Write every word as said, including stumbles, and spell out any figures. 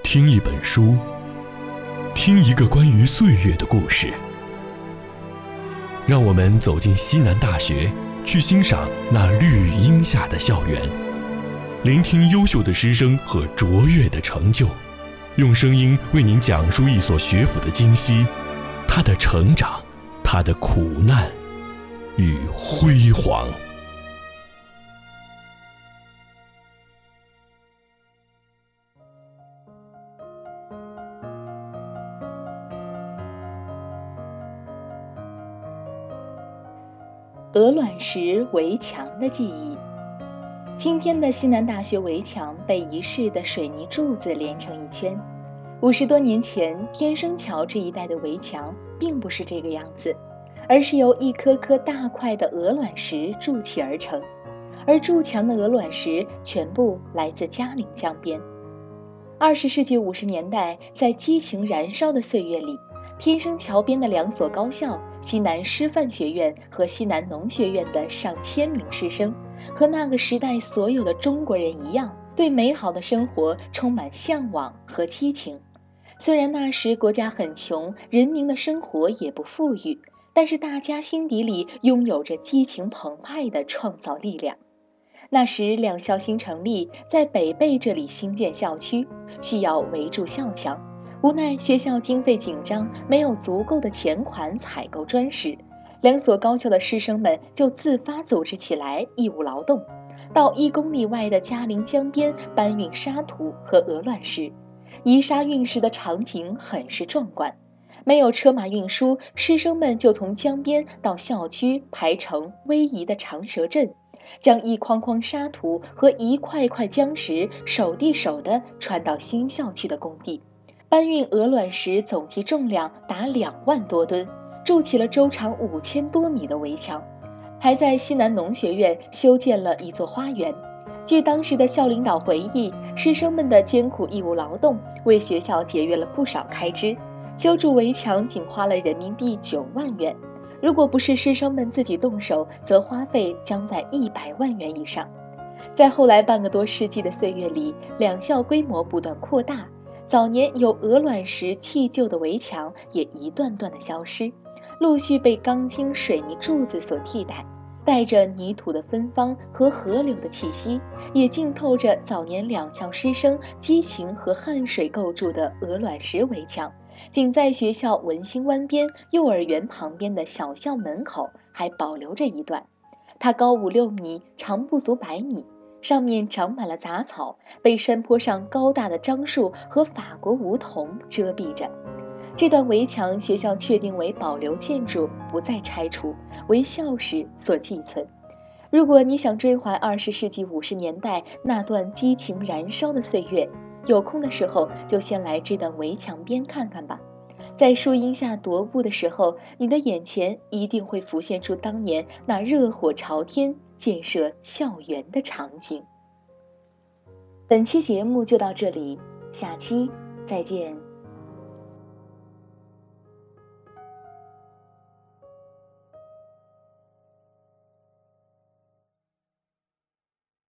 听一本书，听一个关于岁月的故事。让我们走进西南大学，去欣赏那绿荫下的校园，聆听优秀的师生和卓越的成就，用声音为您讲述一所学府的今昔，它的成长，它的苦难与辉煌。 鹅卵石围墙的记忆。今天的西南大学围墙被遗世的水泥柱子连成一圈。五十多年前，天生桥这一带的围墙并不是这个样子，而是由一颗颗大块的鹅卵石筑起而成，而筑墙的鹅卵石全部来自嘉陵江边。二十世纪五十年代，在激情燃烧的岁月里，天生桥边的两所高校西南师范学院和西南农学院的上千名师生，和那个时代所有的中国人一样，对美好的生活充满向往和激情。虽然那时国家很穷，人民的生活也不富裕，但是大家心底里拥有着激情澎湃的创造力量。那时两校新成立，在北碚这里兴建校区，需要围住校墙。无奈学校经费紧张，没有足够的钱款采购砖石，两所高校的师生们就自发组织起来义务劳动，到一公里外的嘉陵江边搬运沙土和鹅卵石。移沙运石的场景很是壮观，没有车马运输，师生们就从江边到校区排成逶迤的长蛇阵，将一筐筐沙土和一块块浆石手递手地传到新校区的工地。搬运鹅卵石总计重量达两万多吨，筑起了周长五千多米的围墙，还在西南农学院修建了一座花园。据当时的校领导回忆，师生们的艰苦义务劳动为学校节约了不少开支，修筑围墙仅花了人民币九万元，如果不是师生们自己动手，则花费将在一百万元以上。在后来半个多世纪的岁月里，两校规模不断扩大，早年有鹅卵石砌就的围墙也一段段的消失，陆续被钢筋水泥柱子所替代，带着泥土的芬芳和河流的气息，也浸透着早年两校师生激情和汗水构筑的鹅卵石围墙。仅在学校文心湾边幼儿园旁边的小校门口还保留着一段，它高五六米，长不足百米，上面长满了杂草，被山坡上高大的樟树和法国梧桐遮蔽着。这段围墙学校确定为保留建筑，不再拆除，为校史所寄存。如果你想追怀二十世纪五十年代那段激情燃烧的岁月，有空的时候就先来这段围墙边看看吧。在树荫下踱步的时候，你的眼前一定会浮现出当年那热火朝天建设校园的场景。本期节目就到这里，下期再见。